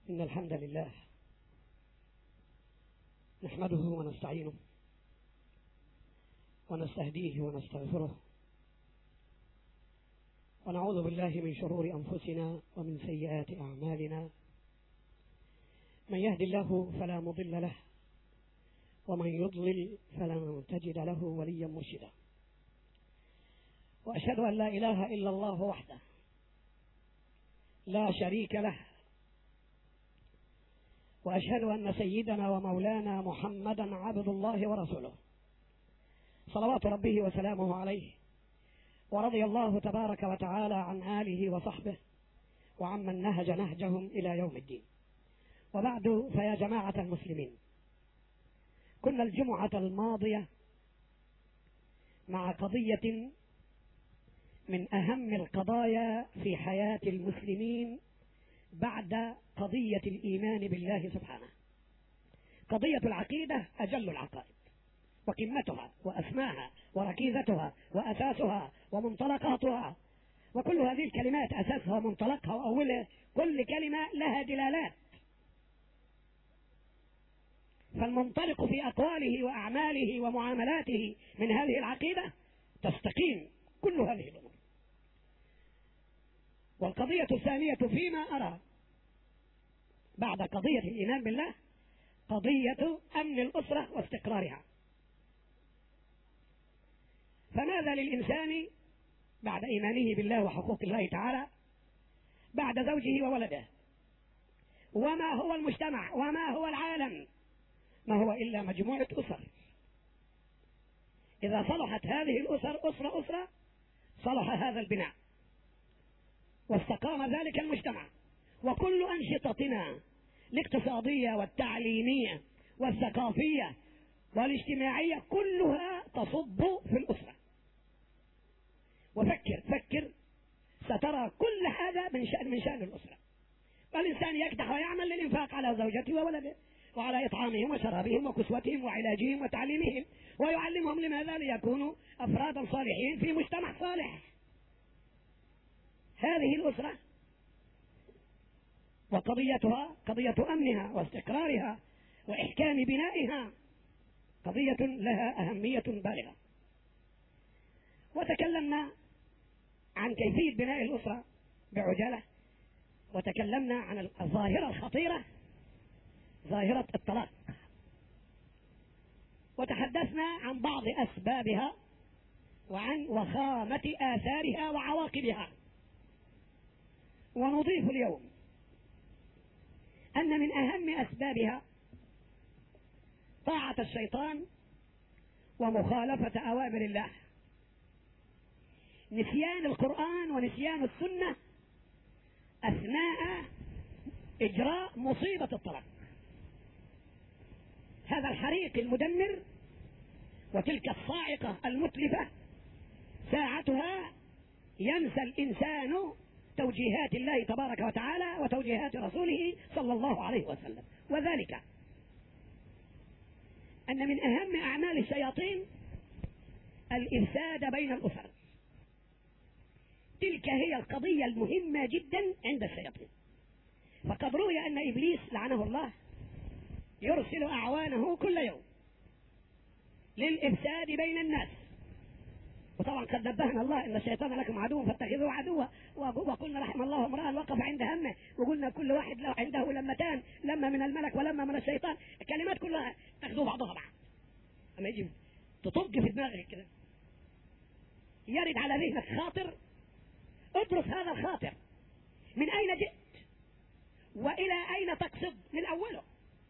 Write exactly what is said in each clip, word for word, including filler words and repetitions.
إن الحمد لله نحمده ونستعينه ونستهديه ونستغفره ونعوذ بالله من شرور أنفسنا ومن سيئات أعمالنا. من يهد الله فلا مضل له ومن يضلل فلن تجد له وليا مرشدا. وأشهد أن لا إله إلا الله وحده لا شريك له، وأشهد أن سيدنا ومولانا محمدا عبد الله ورسوله صلوات ربه وسلامه عليه، ورضي الله تبارك وتعالى عن آله وصحبه وعمن نهج نهجهم إلى يوم الدين. وبعد، فيا جماعة المسلمين، كنا الجمعة الماضية مع قضية من أهم القضايا في حياة المسلمين بعد قضية الإيمان بالله سبحانه. قضية العقيدة أجل العقائد وقمتها وأسماها وركيزتها وأساسها ومنطلقاتها، وكل هذه الكلمات أساسها ومنطلقها وأولها كل كلمة لها دلالات، فالمنطلق في أقواله وأعماله ومعاملاته من هذه العقيدة تستقيم كل هذه الأمور. والقضية الثانية فيما أرى بعد قضية الإيمان بالله قضية أمن الأسرة واستقرارها. فماذا للإنسان بعد إيمانه بالله وحقوق الله تعالى بعد زوجه وولده؟ وما هو المجتمع وما هو العالم؟ ما هو إلا مجموعة أسر. إذا صلحت هذه الأسر أسرة أسرة صلح هذا البناء واستقام ذلك المجتمع. وكل أنشطتنا الاقتصادية والتعليمية والثقافية والاجتماعية كلها تصب في الأسرة. وفكر فكر سترى كل هذا من شأن من شأن الأسرة. فالإنسان يكدح ويعمل للإنفاق على زوجته وولده وعلى إطعامهم وشرابهم وكسوتهم وعلاجهم وتعليمهم، ويعلمهم لماذا؟ ليكونوا أفرادا صالحين في مجتمع صالح. هذه الأسرة وقضيتها قضية أمنها واستقرارها وإحكام بنائها قضية لها أهمية بالغة. وتكلمنا عن كيفية بناء الأسرة بعجالة، وتكلمنا عن الظاهرة الخطيرة ظاهرة الطلاق، وتحدثنا عن بعض أسبابها وعن وخامة آثارها وعواقبها. ونضيف اليوم أن من أهم أسبابها طاعة الشيطان ومخالفة أوامر الله، نسيان القرآن ونسيان السنة أثناء إجراء مصيبة الطلاق. هذا الحريق المدمر وتلك الصاعقة المتلفة ساعتها ينسى الإنسان توجيهات الله تبارك وتعالى وتوجيهات رسوله صلى الله عليه وسلم. وذلك أن من أهم أعمال الشياطين الإفساد بين الأسر. تلك هي القضية المهمة جدا عند الشياطين. فقد روي أن إبليس لعنه الله يرسل أعوانه كل يوم للإفساد بين الناس. وطبعا قد نبهنا الله إن الشيطان لكم عدو فاتخذوه عدوا، وقلنا رحم الله امرأ وقف عند همه، وقلنا كل واحد له عنده لمتان، لما من الملك ولما من الشيطان. الكلمات كلها تاخذوا بعضها بعض. أما يجي تطق في دماغك كده يرد على ذهنك خاطر، ادرس هذا الخاطر من أين جئت وإلى أين تقصد من أوله.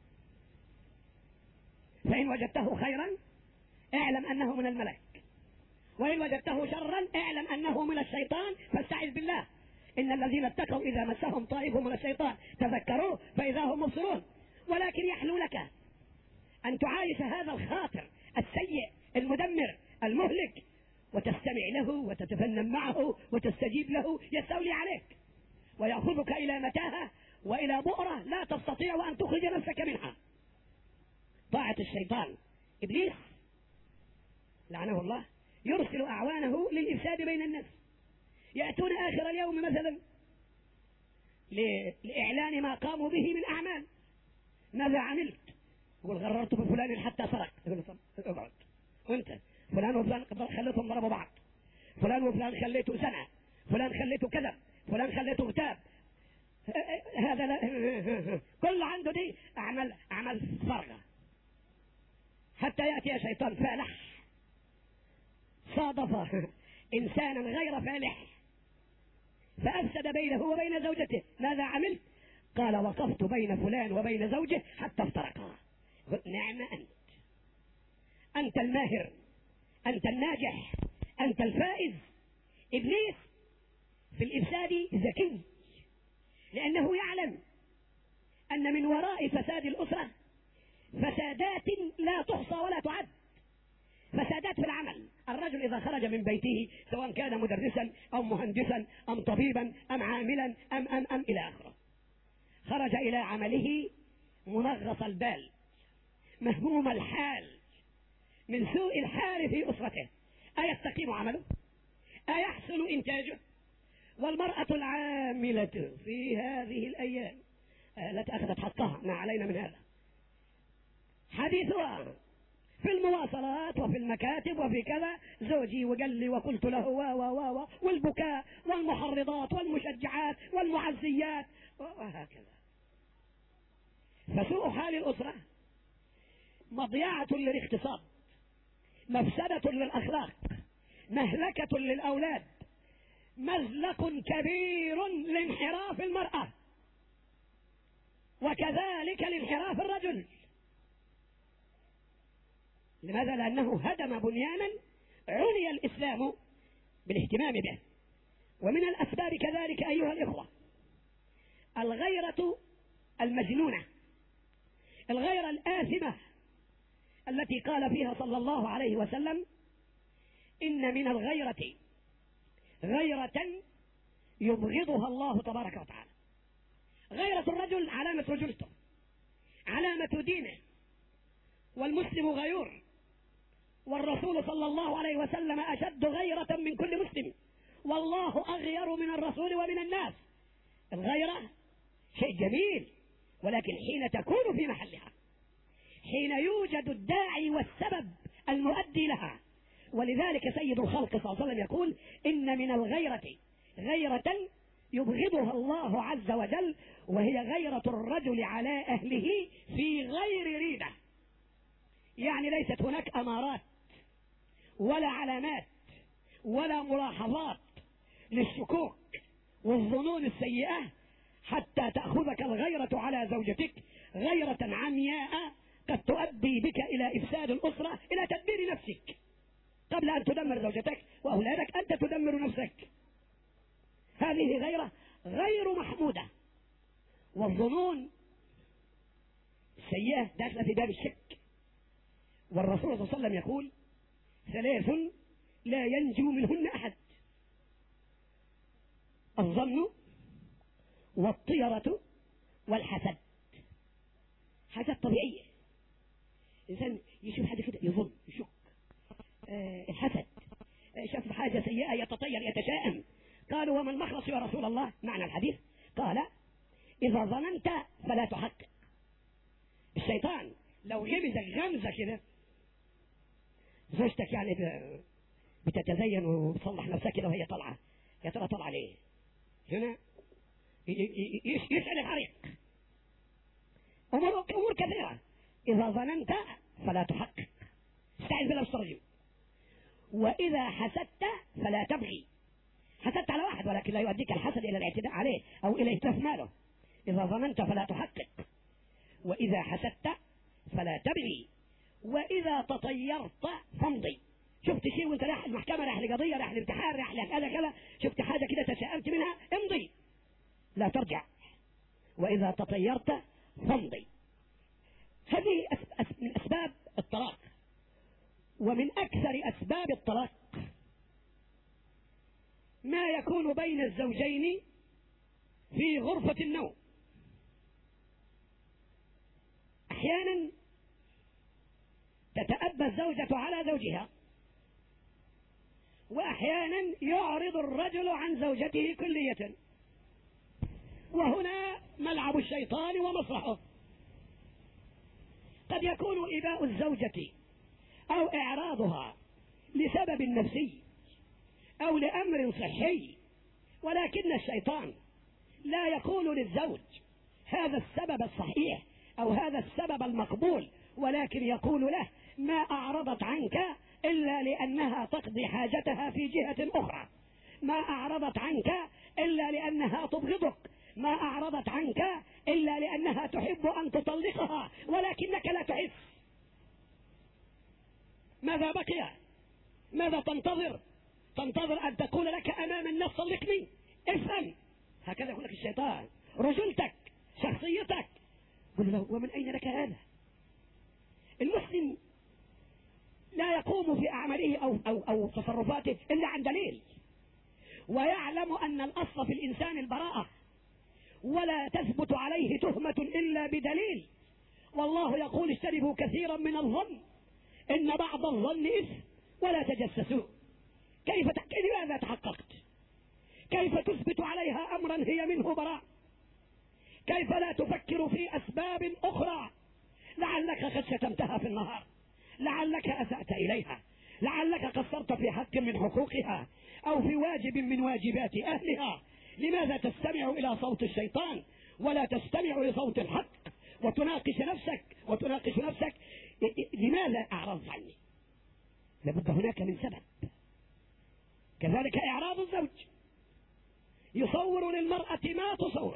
فإن وجدته خيرا اعلم أنه من الملك، وإن وجدته شرا اعلم أنه من الشيطان فاستعذ بالله. إن الذين اتقوا إذا مسهم طائف من الشيطان تذكروا فإذا هم مبصرون. ولكن يحلو لك أن تعايش هذا الخاطر السيء المدمر المهلك وتستمع له وتتفنن معه وتستجيب له، يستولي عليك ويأخذك إلى متاهة وإلى بؤرة لا تستطيع أن تخرج نفسك منها. طاعة الشيطان. إبليس لعنه الله يرسل أعوانه للإفساد بين الناس. يأتون آخر اليوم مثلا لإعلان ما قاموا به من أعمال. ماذا عملت؟ يقول غررت بفلان حتى سرق. يقول له طب اقعد. وانت فلان وفلان خليتهم ضربوا بعض، فلان وفلان خليته زنا، فلان خليته كذب، فلان خليته اغتاب، هذا لا كل عنده دي أعمال أعمال فارغة، حتى يأتي شيطان فالح صادف إنسانا غير فالح فأفسد بينه وبين زوجته. ماذا عملت؟ قال وقفت بين فلان وبين زوجه حتى افترقا. نعم أنت أنت الماهر، أنت الناجح، أنت الفائز. إبليس في الإفساد ذكي، لأنه يعلم أن من وراء فساد الأسرة فسادات لا تحصى ولا تعد. فسادات في العمل، الرجل إذا خرج من بيته سواء كان مدرسا أو مهندسا أم طبيبا أم عاملا أم أم أم إلى آخره، خرج إلى عمله منغص البال مهموم الحال من سوء الحال في أسرته، أيستقيم عمله؟ أيحسن إنتاجه؟ والمرأة العاملة في هذه الأيام التي أخذت حقها ما علينا من هذا حديثها في المواصلات وفي المكاتب وفي كذا، زوجي وقال لي وقلت له و و و والبكاء والمحرضات والمشجعات والمعزيات وهكذا. فسوء حال الأسرة مضيعة للاقتصاد، مفسدة للأخلاق، مهلكة للأولاد، مزلق كبير لانحراف المرأة، وكذلك لانحراف الرجل. لماذا؟ لأنه هدم بنيانا عني الإسلام بالاهتمام به. ومن الأسباب كذلك أيها الإخوة الغيرة المجنونة، الغيرة الآثمة التي قال فيها صلى الله عليه وسلم إن من الغيرة غيرة يبغضها الله تبارك وتعالى. غيرة الرجل علامة رجولته، علامة دينه، والمسلم غيور، والرسول صلى الله عليه وسلم أشد غيرة من كل مسلم، والله أغير من الرسول ومن الناس. الغيرة شيء جميل، ولكن حين تكون في محلها، حين يوجد الداعي والسبب المؤدي لها. ولذلك سيد الخلق صلى الله عليه وسلم يقول إن من الغيرة غيرة يبغضها الله عز وجل، وهي غيرة الرجل على أهله في غير ريبة. يعني ليست هناك أمارات ولا علامات ولا ملاحظات للشكوك والظنون السيئة حتى تأخذك الغيرة على زوجتك غيرة عمياء قد تؤدي بك إلى إفساد الأسرة، إلى تدمير نفسك. قبل أن تدمر زوجتك وأولادك أنت تدمر نفسك. هذه غيرة غير محمودة. والظنون السيئة داخلة في باب الشك، والرسول صلى الله عليه وسلم يقول ثلاث لا ينجو منهن أحد: الظن والطيرة والحسد. حاجات طبيعية، إنسان يشوف حاجة كده يظن يشك. آه الحسد، آه شاف حاجة سيئة يتطير يتشائم. قالوا وما المخلص يا رسول الله؟ معنى الحديث قال إذا ظننت فلا تحقق. الشيطان لو غمزك غمزة كده، زوجتك يعني بتتزين وتصلح نفسها كده وهي طالعة، يا ترى طالعة ليه؟ هنا يسأل الحريق. أمور أمور كثيرة. إذا ظننت فلا تحقق، استعذ بالله الرجيم. وإذا حسدت فلا تبغي. حسدت على واحد ولكن لا يؤديك الحسد إلى الاعتداء عليه أو إلى إتلاف ماله. إذا ظننت فلا تحقق، وإذا حسدت فلا تبغي، وإذا تطيرت فامضي. شفت شيء وانت رايح المحكمة، رايح لقضية، رايح لامتحان، رايح لكذا كذا، شفت حاجة كده تشائمت منها، امضي لا ترجع. وإذا تطيرت فامضي. هذه من أسباب الطلاق. ومن أكثر أسباب الطلاق ما يكون بين الزوجين في غرفة النوم. أحيانا تتأبى الزوجة على زوجها، وأحيانا يعرض الرجل عن زوجته كلية، وهنا ملعب الشيطان ومسرحه. قد يكون إيذاء الزوجة أو إعراضها لسبب نفسي أو لأمر صحي، ولكن الشيطان لا يقول للزوج هذا السبب الصحيح أو هذا السبب المقبول، ولكن يقول له ما أعرضت عنك إلا لأنها تقضي حاجتها في جهة أخرى، ما أعرضت عنك إلا لأنها تبغضك، ما أعرضت عنك إلا لأنها تحب أن تطلقها ولكنك لا تحس. ماذا بقي؟ ماذا تنتظر؟ تنتظر أن تقول لك أمام الناس طلقني؟ افهم. هكذا يقول لك الشيطان. رجلتك، شخصيتك. قل له ومن أين لك هذا؟ المسلم لا يقوم في أعماله أو, أو, أو تصرفاته إلا عن دليل، ويعلم أن الأصل في الإنسان البراءة، ولا تثبت عليه تهمة إلا بدليل. والله يقول اجتنبوا كثيرا من الظن إن بعض الظن إثم ولا تجسسوا. كيف لماذا تحققت؟ كيف تثبت عليها أمرا هي منه براء؟ كيف لا تفكر في أسباب أخرى؟ لعلك قد شتمتها في النهار، لعلك أسأت إليها، لعلك قصرت في حق من حقوقها أو في واجب من واجبات أهلها. لماذا تستمع إلى صوت الشيطان ولا تستمع لصوت الحق وتناقش نفسك وتناقش نفسك لماذا أعرضت عني؟ لابد هناك من سبب. كذلك إعراض الزوج، يصور للمرأة ما تصور،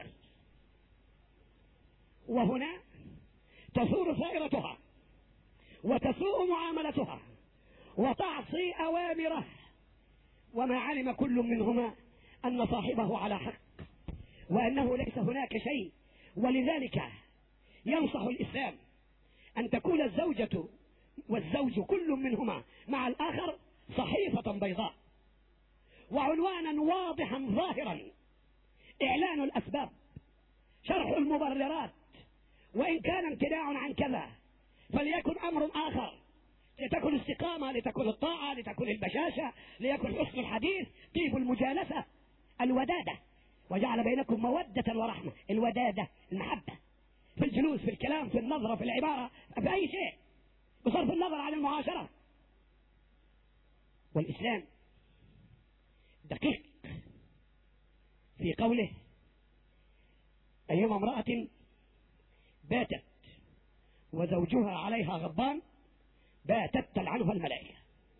وهنا تثور ثائرتها وتسوء معاملتها وتعصي أوامره، وما علم كل منهما أن صاحبه على حق وأنه ليس هناك شيء. ولذلك ينصح الإسلام أن تكون الزوجة والزوج كل منهما مع الآخر صحيفة بيضاء وعنوانا واضحا ظاهرا، إعلان الأسباب، شرح المبررات، وإن كان امتناع عن كذا فليكن أمر آخر، لتكن استقامة، لتكن الطاعة، لتكن البشاشة، ليكن حسن الحديث، طيب المجالسة، الودادة، وجعل بينكم مودة ورحمة. الودادة المحبة في الجلوس، في الكلام، في النظرة، في العبارة، في أي شيء، بصرف النظر عن المعاشرة. والإسلام دقيق في قوله أيما امرأة باتت وزوجها عليها غضبان باتت تلعنها الملائكة.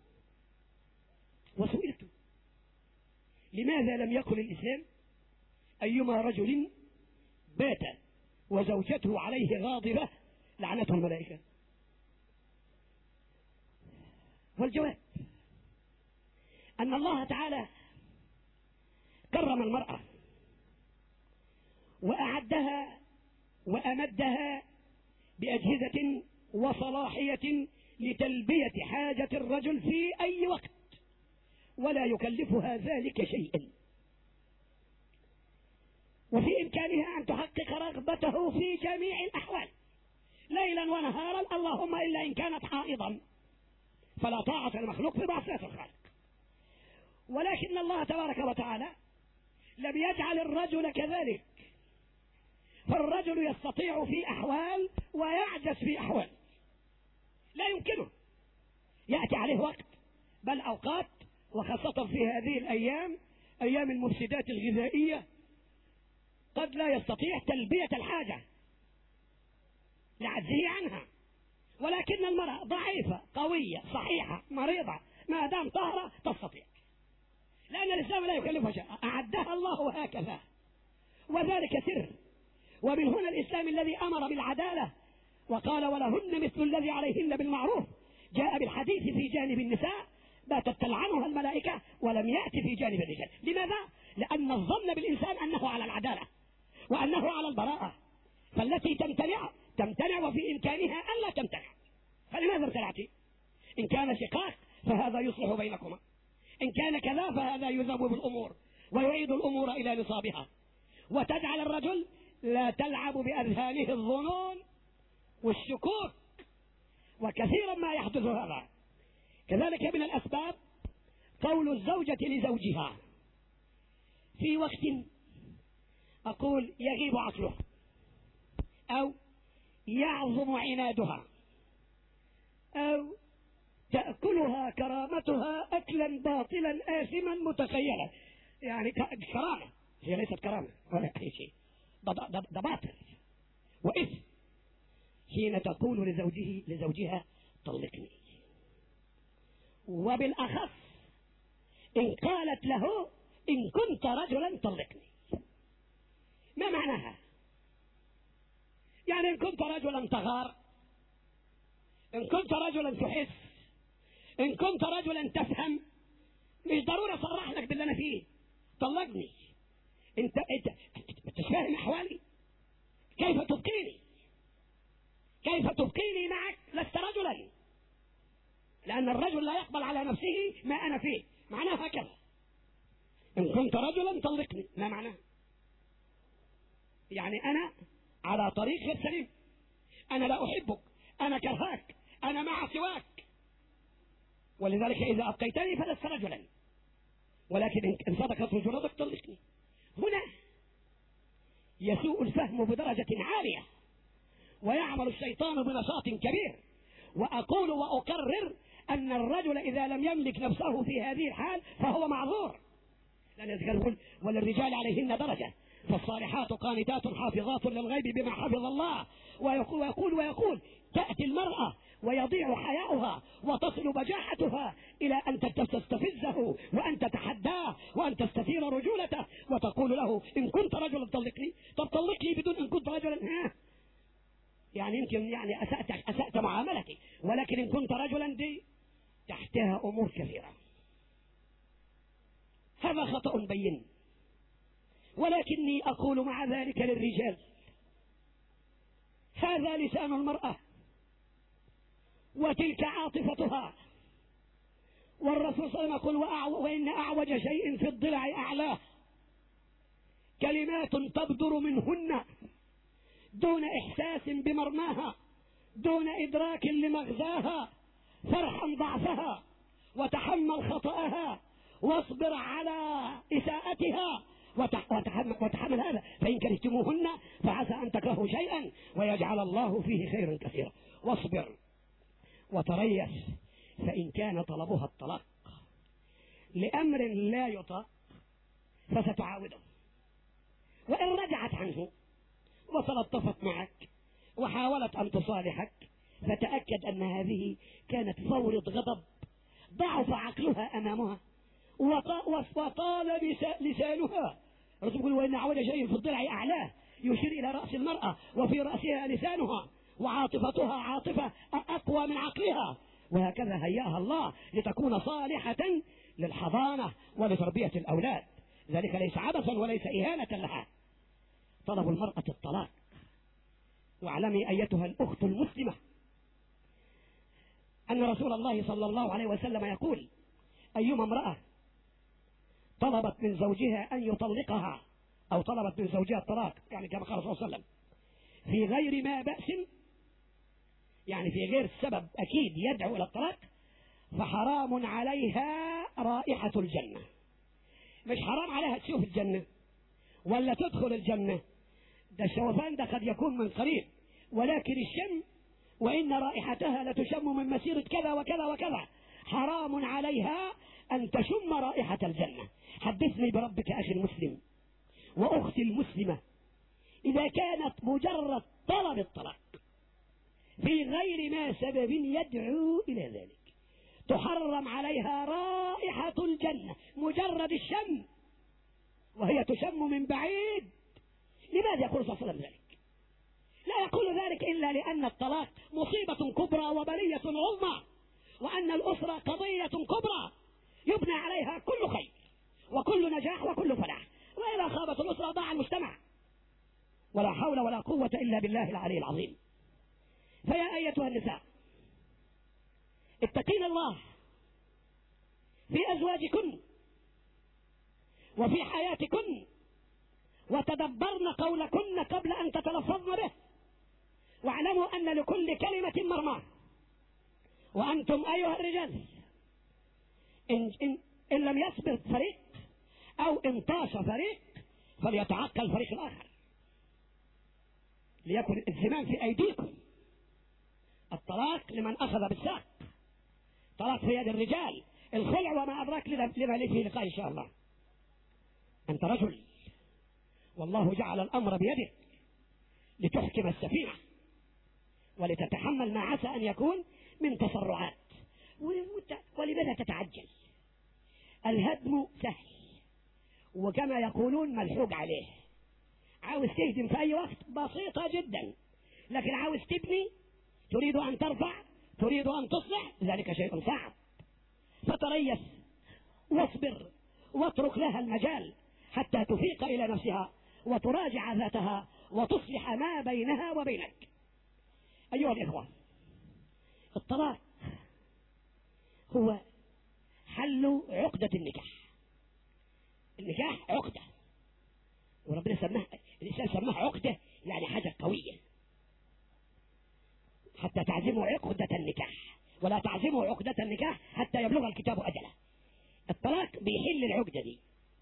وسئلت لماذا لم يقل الإسلام أيما رجل بات وزوجته عليه غاضبة لعنته الملائكة؟ والجواب أن الله تعالى كرم المرأة وأعدها وأمدها بأجهزة وصلاحية لتلبية حاجة الرجل في أي وقت، ولا يكلفها ذلك شيئا، وفي إمكانها أن تحقق رغبته في جميع الأحوال ليلا ونهارا، اللهم إلا إن كانت حائضا فلا طاعة المخلوق في معصية الخالق. ولكن الله تبارك وتعالى لم يجعل الرجل كذلك، فالرجل يستطيع في أحوال ويعجز في أحوال، لا يمكنه، يأتي عليه وقت بل أوقات، وخاصة في هذه الأيام أيام المفسدات الغذائية قد لا يستطيع تلبية الحاجة لعجزه عنها. ولكن المرأة ضعيفة قوية صحيحة مريضة ما دام طاهرة تستطيع، لأن الإسلام لا يكلفها شيء، أعدها الله هكذا، وذلك سر. ومن هنا الإسلام الذي أمر بالعدالة وقال ولهن مثل الذي عليهن بالمعروف، جاء بالحديث في جانب النساء باتت تلعنها الملائكة ولم يأتي في جانب الرجال. لماذا؟ لأن الظن بالإنسان أنه على العدالة وأنه على البراءة، فالتي تمتنع تمتنع وفي إمكانها ألا تمتنع، فلماذا امتنعت؟ إن كان شقاق فهذا يصلح بينكما، إن كان كذا فهذا يذهب بالأمور ويعيد الأمور إلى نصابها، وتجعل الرجل لا تلعب بأذهانه الظنون والشكوك، وكثيرا ما يحدث هذا. كذلك من الأسباب قول الزوجة لزوجها في وقت نقول يغيب عقلها أو يعظم عنادها أو تأكلها كرامتها أكلا باطلا آثما متخيلا. يعني كرامة، هي ليست كرامة ولا أي شيء، ده باطل وإثم حين تقول لزوجه لزوجها طلقني، وبالأخص إن قالت له إن كنت رجلا طلقني. ما معناها؟ يعني إن كنت رجلا تغار، إن كنت رجلا تحس، إن كنت رجلا تفهم، مش ضروري أصرح لك باللي أنا فيه، طلقني. أنت أنت أنت فاهم أحوالي؟ كيف تبقيني؟ كيف تبقيني معك؟ لست رجلا، لأن الرجل لا يقبل على نفسه ما أنا فيه. معناه هكذا، إن كنت رجلا طلقني. ما معناه؟ يعني أنا على طريق غير سليم، أنا لا أحبك، أنا كرهاك، أنا مع سواك، ولذلك إذا أبقيتني فلست رجلا، ولكن إن صدقت رجولتك طلقني. هنا يسوء الفهم بدرجة عالية، ويعمل الشيطان بنشاط كبير. وأقول وأكرر أن الرجل إذا لم يملك نفسه في هذه الحال فهو معذور، لأن يقول وللرجال عليهن درجة، فالصالحات قانتات حافظات للغيب بما حفظ الله. ويقول ويقول ويقول تأتي المرأة ويضيع حياؤها وتصل بجاحتها إلى أن تستفزه وأن تتحداه وأن تستثير رجولته، وتقول له إن كنت رجلا طلقني. طب طلقني بدون إن كنت رجلا، ها يعني يمكن يعني أسأت, أسأت معاملتي، ولكن إن كنت رجلا دي تحتها أمور كثيرة. هذا خطأ بين، ولكني أقول مع ذلك للرجال هذا لسان المرأة وتلك عاطفتها، والرسول صلى الله عليه وسلم يقول وإن أعوج شيء في الضلع أعلاه، كلمات تبدر منهن دون إحساس بمرماها، دون إدراك لمغزاها، فارحم ضعفها وتحمل خطأها واصبر على إساءتها وتحمل, وتحمل هذا، فإن كرهتموهن فعسى أن تكرهوا شيئا ويجعل الله فيه خيرا كثيرا. واصبر وتريث، فإن كان طلبها الطلاق لأمر لا يطاق فستعاوده، وإن رجعت عنه وتلطفت معك وحاولت أن تصالحك فتأكد أن هذه كانت فورة غضب ضعف عقلها أمامها وطال لسانها. الرسول يقول وإن أعوج شيء في الضلع أعلاه، يشير إلى رأس المرأة وفي رأسها لسانها، وعاطفتها عاطفة أقوى من عقلها، وهكذا هياها الله لتكون صالحة للحضانة ولتربية الأولاد. ذلك ليس عبثا وليس إهانة لها. طلب المرأة الطلاق، واعلمي أيتها الأخت المسلمة أن رسول الله صلى الله عليه وسلم يقول أيما امرأة طلبت من زوجها أن يطلقها أو طلبت من زوجها الطلاق، يعني كما قال صلى الله عليه وسلم في غير ما بأس، يعني في غير السبب أكيد يدعو إلى الطلاق، فحرام عليها رائحة الجنة. مش حرام عليها تشوف الجنة ولا تدخل الجنة، ده الشوفان ده قد يكون من قريب، ولكن الشم وإن رائحتها لتشم من مسيرة كذا وكذا وكذا. حرام عليها أن تشم رائحة الجنة. حدثني بربك أخي المسلم وأختي المسلمة، إذا كانت مجرد طلب الطلاق في غير ما سبب يدعو إلى ذلك تحرم عليها رائحة الجنة، مجرد الشم، وهي تشم من بعيد. لماذا يقول صلى الله عليه وسلم ذلك؟ لا يقول ذلك إلا لأن الطلاق مصيبة كبرى وبلية عظمى، وأن الأسرة قضية كبرى يبنى عليها كل خير وكل نجاح وكل فلاح، وإذا خابت الأسرة ضاع المجتمع. ولا حول ولا قوة إلا بالله العلي العظيم. فيا أيتها النساء اتقين الله في أزواجكن وفي حياتكن، وتدبرن قولكن قبل أن تتلفظن به، واعلموا أن لكل كلمة مرمى. وأنتم أيها الرجال إن, إن, إن لم يصبر فريق أو انطاش فريق فليتعقل الفريق الآخر، ليكن الزمام في أيديكم. الطلاق لمن أخذ بالساق، طلاق في يد الرجال. الخلع وما أدراك لما لي في لقاء إن شاء الله. أنت رجل والله جعل الأمر بيدك لتحكم السفينة ولتتحمل ما عسى أن يكون من تسرعات. ولماذا تتعجل؟ الهدم سهل، وكما يقولون ملحوق عليه. عاوز تهدم في أي وقت بسيطة جدا، لكن عاوز تبني، تريد أن ترفع، تريد أن تصلح، ذلك شيء صعب. فتريث واصبر واترك لها المجال حتى تفيق إلى نفسها وتراجع ذاتها وتصلح ما بينها وبينك. أيها الإخوة، الطلاق هو حل عقدة النكاح. النكاح عقدة، وربنا سماه، الإنسان سماه عقدة، يعني حاجة قوية. حتى تعزموا عقدة النكاح، ولا تعزموا عقدة النكاح حتى يبلغ الكتاب أجله. الطلاق بيحل العقدة دي.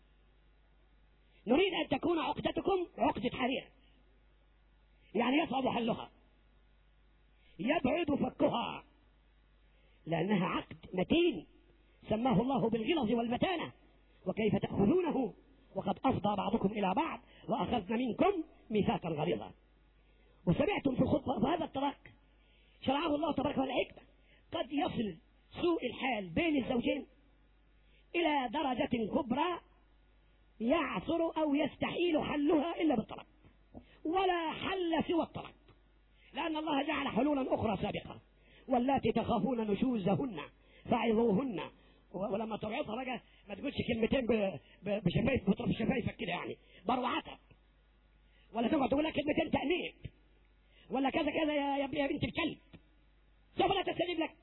نريد أن تكون عقدتكم عقدة حرير، يعني يصعب حلها، يبعد فكها، لأنها عقد متين سماه الله بالغلظ والمتانة. وكيف تأخذونه وقد أفضى بعضكم إلى بعض وأخذنا منكم ميثاقا غليظا. وسمعتم في الخطبة بهذا الطلاق شرعه الله تبارك والحكمة. قد يصل سوء الحال بين الزوجين إلى درجة كبرى يعثر أو يستحيل حلها إلا بالطلاق، ولا حل سوى الطلاق، لأن الله جعل حلولا أخرى سابقة. واللاتي تخافون نشوزهن فعظوهن. ولما توعظها بقى ما تقولش كلمتين بشفايف بطرف شفايفك كده، يعني بروعتك، ولا تقعد تقول لك كلمتين تأنيب ولا كذا كذا يا يا بنت الكلب، سوف لا تستجيب لك.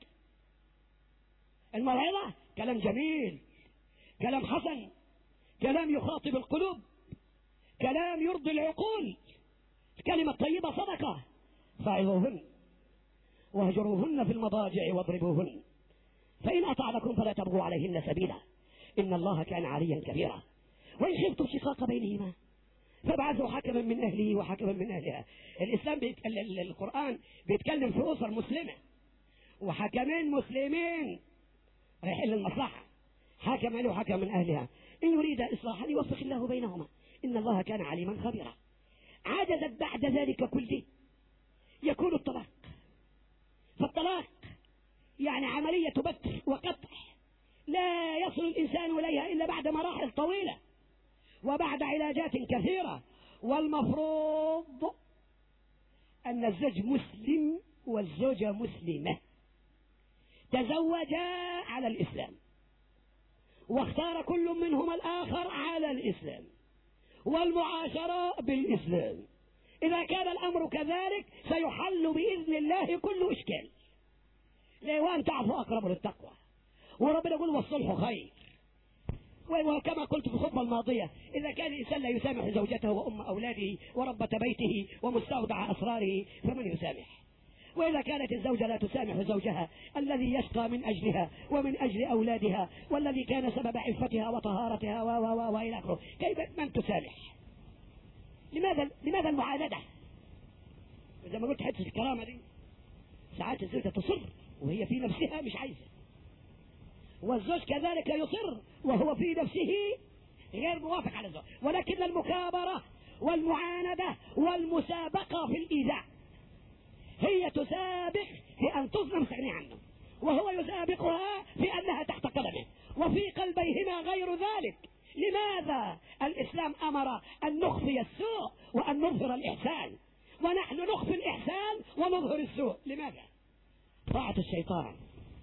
الموعظة كلام جميل، كلام حسن، كلام يخاطب القلوب، كلام يرضي العقول. الكلمة الطيبة صدقة. فاعظوهن واهجروهن في المضاجع واضربوهن فإن أطعنكم فلا تبغوا عليهن سبيلا إن الله كان عليا كبيرا. وإن خفتم شقاق بينهما فابعثوا حكما من أهله وحكما من أهلها. الإسلام بيت... القرآن بيتكلم في أسر مسلمة، وحكمين مسلمين رايحين للمصلحة، حكم له وحكم من أهلها. إن يريد إصلاحا يوفق الله بينهما إن الله كان عليما خبيرا. عجزت بعد ذلك كله يكون الطلاق. فالطلاق يعني عملية بتر وقطع لا يصل الإنسان إليها إلا بعد مراحل طويلة وبعد علاجات كثيرة. والمفروض أن الزوج مسلم والزوجة مسلمة تزوجا على الإسلام، واختار كل منهما الآخر على الإسلام، والمعاشرة بالإسلام. إذا كان الأمر كذلك سيحل بإذن الله كل إشكال. وأن تعفوا أقرب للتقوى. وربنا يقول والصلح خير. وكما قلت في الخطبة الماضية، إذا كان الإنسان لا يسامح زوجته وأم أولاده وربة بيته ومستودع أسراره فمن يسامح؟ وإذا كانت الزوجة لا تسامح زوجها الذي يشقى من أجلها ومن أجل أولادها والذي كان سبب عفتها وطهارتها و و و وإلى آخره، كيف من تسامح؟ لماذا لماذا المعاندة؟ إذا ما قلت حتة الكرامة دي، ساعات الزوجة تصر وهي في نفسها مش عايزة، والزوج كذلك يصر وهو في نفسه غير موافق على الزوج. ولكن المكابرة والمعاندة والمسابقة في الإيذاء، هي تسابق في أن تظلم تغني عنه، وهو يسابقها في أنها تحت قدمه، وفي قلبيهما غير ذلك. لماذا الإسلام أمر أن نخفي السوء وأن نظهر الإحسان، ونحن نخفي الإحسان ونظهر السوء؟ لماذا؟ طاعة الشيطان.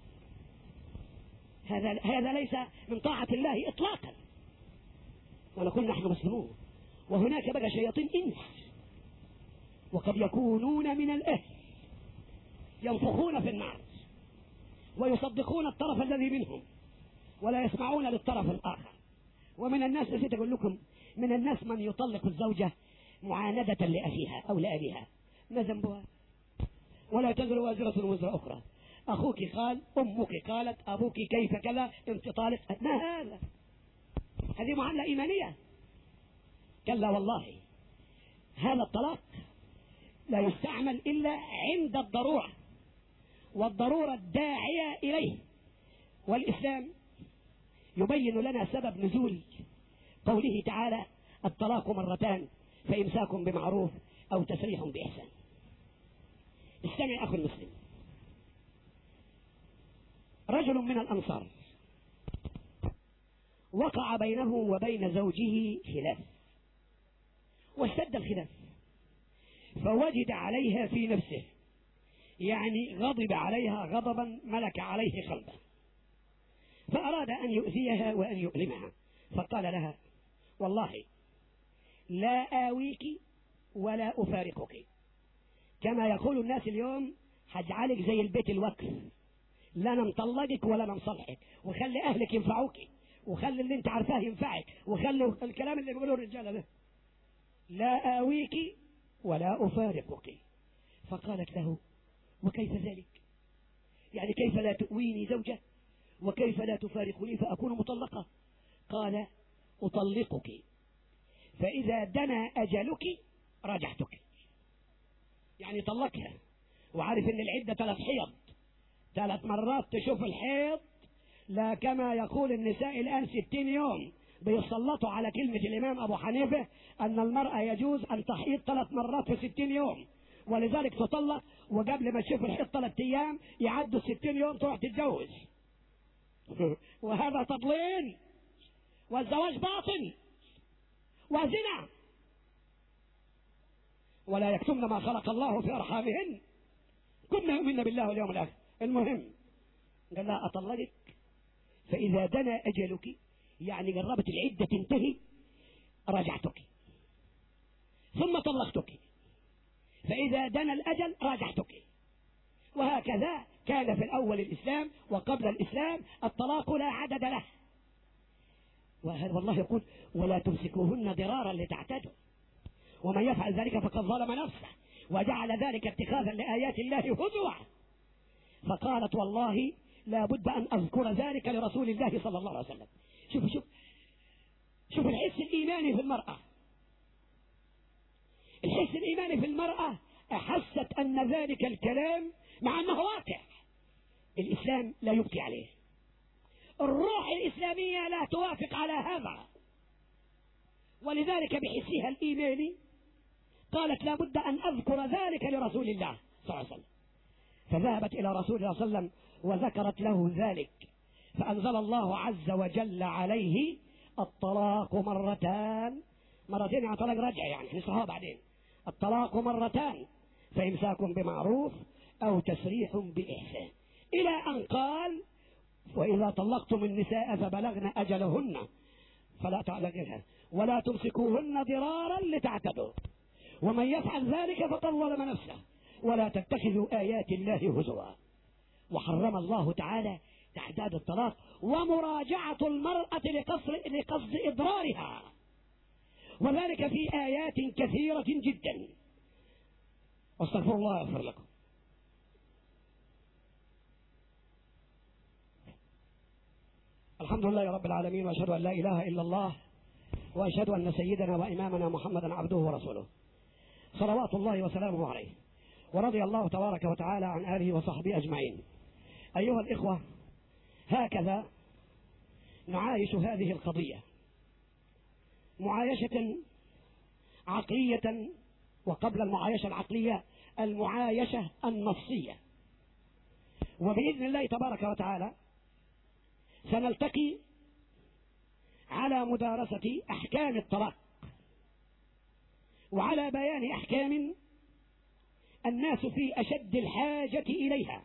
هذا هذا ليس من طاعة الله إطلاقا. ونقول نحن مسلمون، وهناك بقى شياطين إنس وقد يكونون من الأهل ينفخون في النار ويصدقون الطرف الذي منهم ولا يسمعون للطرف الآخر. ومن الناس، نسيت أقول لكم، من الناس من يطلق الزوجة معاندة لأخيها أو لأبيها. ما ذنبها؟ ولا تزر وازرة وزر أخرى. أخوك قال، أمك قالت، أبوك كيف كذا، انت طالق. ما هذا؟ هذه معاملة إيمانية. كلا والله، هذا الطلاق لا يستعمل إلا عند الضرورة، والضرورة الداعية إليه. والإسلام يبين لنا سبب نزول قوله تعالى الطلاق مرتان فإمساك بمعروف أو تسريح بإحسان. استمع أخي المسلم، رجل من الأنصار وقع بينه وبين زوجه خلاف، واشتد الخلاف، فوجد عليها في نفسه، يعني غضب عليها غضبا ملك عليه قلبه، فأراد أن يؤذيها وأن يؤلمها، فقال لها والله لا آويك ولا أفارقك، كما يقول الناس اليوم هجعلك زي البيت الوقف، لا انا مطلقك ولا انا مصلحك، وخلي اهلك ينفعوك، وخلي اللي انت عارفاه ينفعك، وخلي الكلام اللي بيقولوه الرجاله ده، لا آويك ولا أفارقك. فقالت له وكيف ذلك؟ يعني كيف لا تؤويني زوجة وكيف لا تفارقني فأكون مطلقة؟ قال أطلقك فإذا دنا أجلك رجعتك، يعني طلقها، وعارف ان العدة ثلاث حيض، ثلاث مرات تشوف الحيض، لا كما يقول النساء الآن ستين يوم، بيسلطوا على كلمة الإمام أبو حنيفة أن المرأة يجوز أن تحيض ثلاث مرات في ستين يوم، ولذلك تطلق، وقبل ما تشوف الحيض ثلاث أيام يعدوا ستين يوم تروح تتجوز. وهذا تضليل، والزواج باطل وزنا. ولا يكتمن ما خلق الله في أرحامهن كنا يؤمن بالله واليوم الآخر. المهم قال لها أطلقك فإذا دنا أجلك، يعني قربت العدة تنتهي، رجعتك، ثم طلقتك فإذا دنا الأجل راجعتك. وهكذا كان في الأول الإسلام، وقبل الإسلام الطلاق لا عدد له. وهذا والله يقول ولا تمسكوهن ضرارا لتعتدوا، ومن يفعل ذلك فقد ظلم نفسه وجعل ذلك اتخاذا لآيات الله هزوا. فقالت والله لا بد أن أذكر ذلك لرسول الله صلى الله عليه وسلم. شوف شوف شوف الحس الإيماني في المرأة، الحس الإيماني في المرأة أحست أن ذلك الكلام مع أنه واقع الإسلام لا يبكي عليه، الروح الإسلامية لا توافق على هذا، ولذلك بحسها الإيماني قالت لا بد أن أذكر ذلك لرسول الله صلى الله عليه وسلم. فذهبت إلى رسول الله صلى الله عليه وسلم وذكرت له ذلك، فأنزل الله عز وجل عليه الطلاق مرتان، مرتين يعني طلاق رجع، يعني نصها بعدين، الطلاق مرتان فإمساك بمعروف أو تسريح بإحسان، إلى أن قال وإذا طلقتم النساء فبلغن أجلهن فلا تعلقنها ولا تمسكوهن ضرارا لتعتدوا، ومن يفعل ذلك فقد ظلم نفسه ولا تتخذوا آيات الله هزوا. وحرم الله تعالى تعداد الطلاق ومراجعة المرأة لقصد, لقصد إضرارها، وذلك في آيات كثيرة جدا. واستغفر الله يغفر لكم. الحمد لله رب العالمين، وأشهد أن لا إله إلا الله، وأشهد أن سيدنا وإمامنا محمدا عبده ورسوله صلوات الله وسلامه عليه، ورضي الله تبارك وتعالى عن آله وصحبه أجمعين. أيها الإخوة، هكذا نعايش هذه القضية معايشة عقلية، وقبل المعايشة العقلية المعايشة النصية. وبإذن الله تبارك وتعالى سنلتقي على مدارسة أحكام الطلاق، وعلى بيان أحكام الناس في أشد الحاجة إليها،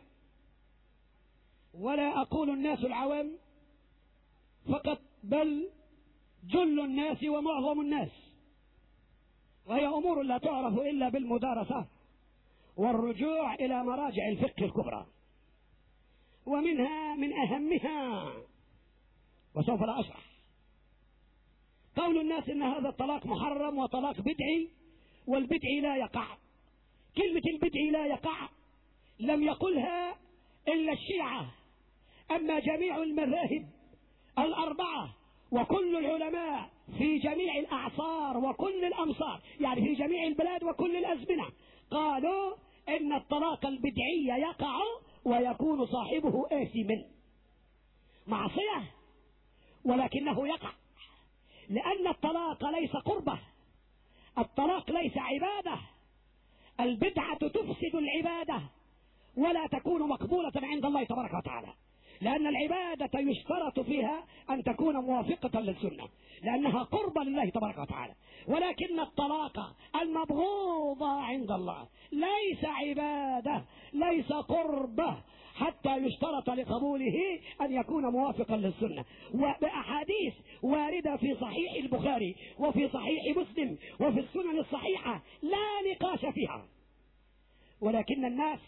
ولا أقول الناس العوام فقط، بل جل الناس ومعظم الناس، وهي أمور لا تعرف إلا بالمدارسة والرجوع إلى مراجع الفقه الكبرى، ومنها من أهمها وسوف لا أشرح قول الناس إن هذا الطلاق محرم وطلاق بدعي، والبدعي لا يقع. كلمة البدعي لا يقع لم يقلها إلا الشيعة، أما جميع المذاهب الأربعة وكل العلماء في جميع الأعصار وكل الأمصار، يعني في جميع البلاد وكل الأزمنة، قالوا إن الطلاق البدعي يقع ويكون صاحبه آثما، معصية ولكنه يقع، لأن الطلاق ليس قربة، الطلاق ليس عبادة، البدعة تفسد العبادة ولا تكون مقبولة عند الله تبارك وتعالى، لأن العبادة يشترط فيها أن تكون موافقة للسنة لأنها قربة لله تبارك وتعالى، ولكن الطلاق المبغوضة عند الله ليس عبادة، ليس قربة حتى يشترط لقبوله أن يكون موافقا للسنة. وبأحاديث واردة في صحيح البخاري وفي صحيح مسلم وفي السنن الصحيحة لا نقاش فيها، ولكن الناس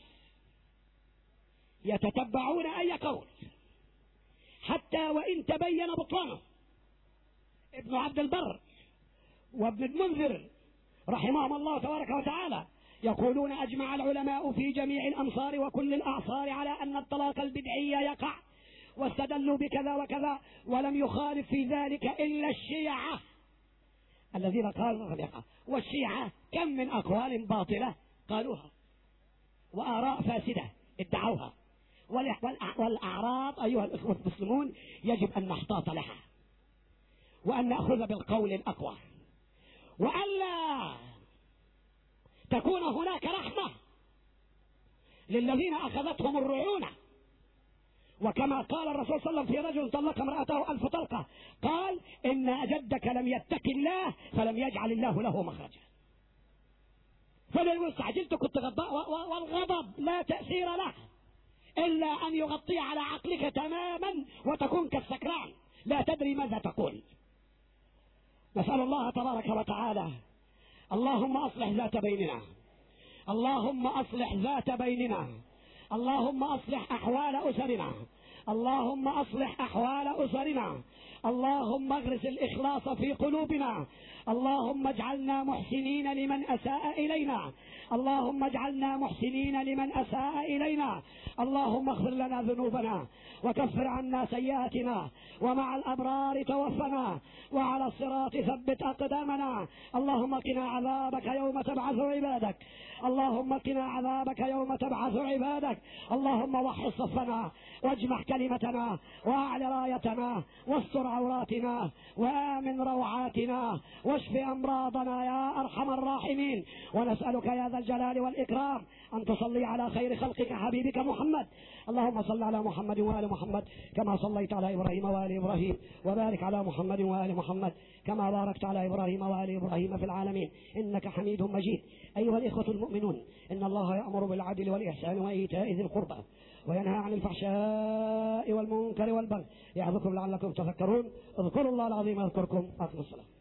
يتتبعون أي قول حتى وإن تبين بطلانه. ابن عبد البر وابن المنذر رحمهم الله تبارك وتعالى يقولون أجمع العلماء في جميع الأمصار وكل الأعصار على أن الطلاق البدعي يقع، واستدلوا بكذا وكذا، ولم يخالف في ذلك إلا الشيعة الذين قالوا يقع. والشيعة كم من أقوال باطلة قالوها وآراء فاسدة ادعوها، والأعراض أيها الأخوة المسلمون يجب أن نحتاط لها وأن نأخذ بالقول الأقوى، وألا تكون هناك رحمة للذين أخذتهم الرعونة. وكما قال الرسول صلى الله عليه وسلم في رجل طلق امرأته ألف طلقة قال إن جدك لم يتق الله فلم يجعل الله له مخرجا. فلو استعجلت كنت غضاء، والغضب لا تأثير له إلا أن يغطي على عقلك تماما وتكون كالسكران لا تدري ماذا تقول. نسأل الله تبارك وتعالى اللهم أصلح ذات بيننا، اللهم أصلح ذات بيننا، اللهم أصلح أحوال أسرنا، اللهم أصلح أحوال أسرنا، اللهم اغرس الإخلاص في قلوبنا، اللهم اجعلنا محسنين لمن أساء إلينا، اللهم اجعلنا محسنين لمن أساء إلينا، اللهم اغفر لنا ذنوبنا وكفر عنا سيئاتنا، ومع الأبرار توفنا، وعلى الصراط ثبت أقدامنا، اللهم قنا عذابك يوم تبعث عبادك، اللهم قنا عذابك يوم تبعث عبادك، اللهم وحد صفنا واجمع كلمتنا وأعل رايتنا واستر عوراتنا وآمن روعاتنا واشف أمراضنا يا أرحم الراحمين. ونسألك يا ذا الجلال والإكرام أن تصلي على خير خلقك حبيبك محمد، اللهم صل على محمد وآل محمد كما صليت على إبراهيم وآل إبراهيم، وبارك على محمد وآل محمد كما باركت على إبراهيم وآل إبراهيم في العالمين إنك حميد مجيد. أيها الإخوة المؤمنون، إن الله يأمر بالعدل والإحسان وإيتاء ذي القربى وينهى عن الفحشاء والمنكر والبغي يعظكم لعلكم تذكرون. اذكروا الله العظيم يذكركم. أقم الصلاة.